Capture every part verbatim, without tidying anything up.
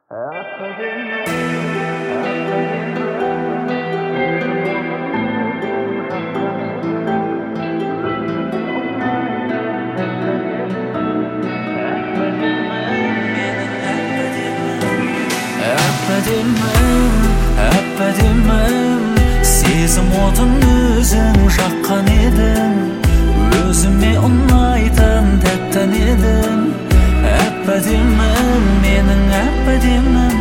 Әппәдемім, әппәдемім, сезім отын өзің жаққан едің, өзіме ұнайтын тәттен едің. Әппәдемім, менің әппәдемім.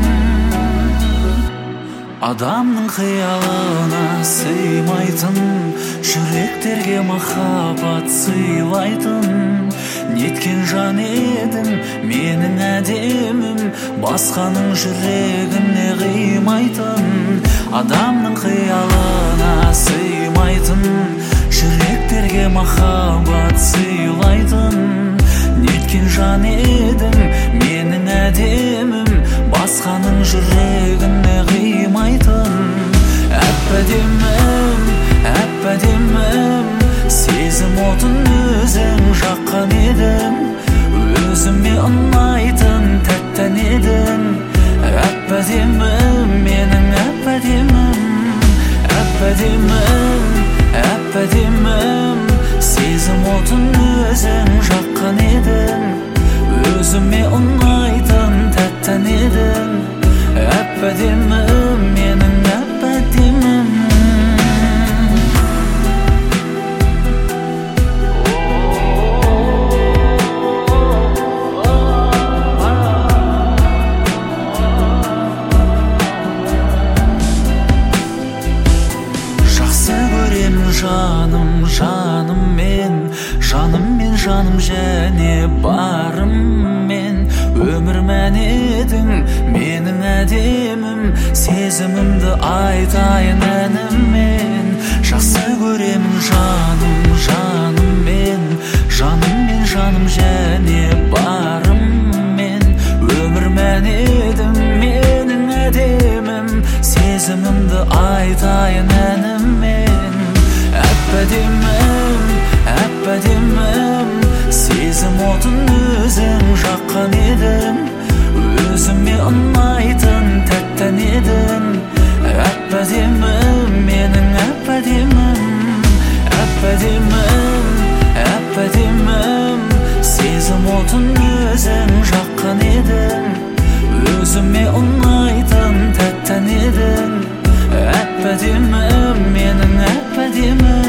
Адамның қиялына сыймайтын, жүректерге махаббат сыйлайтын, неткен жан едің менің әдемім, басқаның жүрегіне қимайтын. Адамның қиялына сыймайтын, жүректерге махаббат сыйлайтын, неткен жан едің менің әдемім, басқаның жүрегіне қимайтын. Әппәдемім, әппәдемім, сезім отын өзің жаққан едің, өзіме ұнайтын тәттен едің. Әппәдемім, менің әппәдемім. Әппәдемім, әппәдемім, сезім отын өзің жаққан едің, өзіме ұнайтын тәттен едің. Әппәдемім, менің әппәдемім. Жаным, жаным мен, жаным мен, жаным және барым мен, өмір мән едің менің әдемім, сезімімді айтайын әніммен. Жақсы көремін жаным, жаным мен, жаным мен, жаным және барым мен, өмір мән едің менің әдемім, сезімімді айтайын әніммен. Әппәдемім, әппәдемім, сезім отын өзің жаққан едің, өзіме ұнайтын тәттен едің. Әппәдемім, менің әппәдемім. Әппәдемім, әппәдемім, сезім отын өзің жаққан едің, өзіме ұнайтын тәттен едің. Әппәдемім, менің әппәдемім.